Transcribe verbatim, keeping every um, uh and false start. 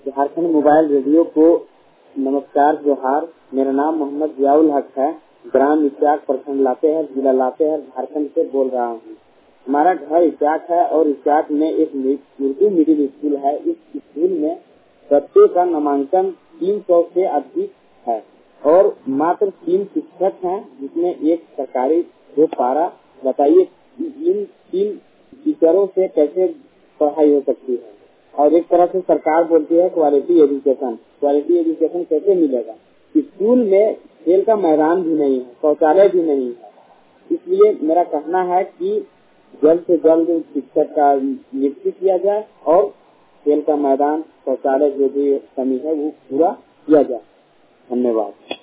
Jharkhand mobile radio को नमस्कार जोहार। मेरा नाम मोहम्मद जियाउल हक है। ग्राम इचाक, प्रखंड लातेहार, जिला लातेहार, झारखंड से बोल रहा हूँ। हमारा घर इचाक है और इचाक में एक उर्दू मिडिल स्कूल है। इस स्कूल में बच्चों का नामांकन तीन सौ से अधिक है और मात्र तीन शिक्षक हैं, जिसमें एक सरकारी दो पारा। बताइए इन तीन टीचरों से कैसे पढ़ाई हो सकती है? और एक तरह से सरकार बोलती है क्वालिटी एजुकेशन, क्वालिटी एजुकेशन कैसे मिलेगा? स्कूल में खेल का मैदान भी नहीं है, शौचालय भी नहीं है। इसलिए मेरा कहना है कि जल्द से जल्द शिक्षक का नियुक्ति किया जाए और खेल का मैदान, शौचालय जो भी कमी है वो पूरा किया जाए। धन्यवाद।